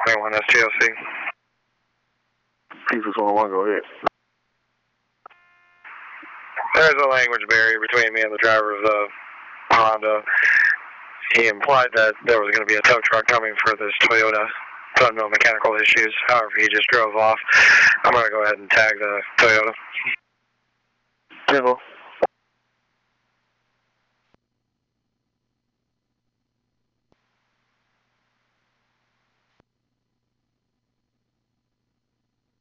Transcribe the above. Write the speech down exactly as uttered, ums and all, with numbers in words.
twenty-one S T O C. Pizza twenty-one, go ahead. There's a language barrier between me and the driver of the Honda. He implied that there was going to be a tow truck coming for this Toyota. So no mechanical issues. However, he just drove off. I'm going to go ahead and tag the Toyota. Jingle.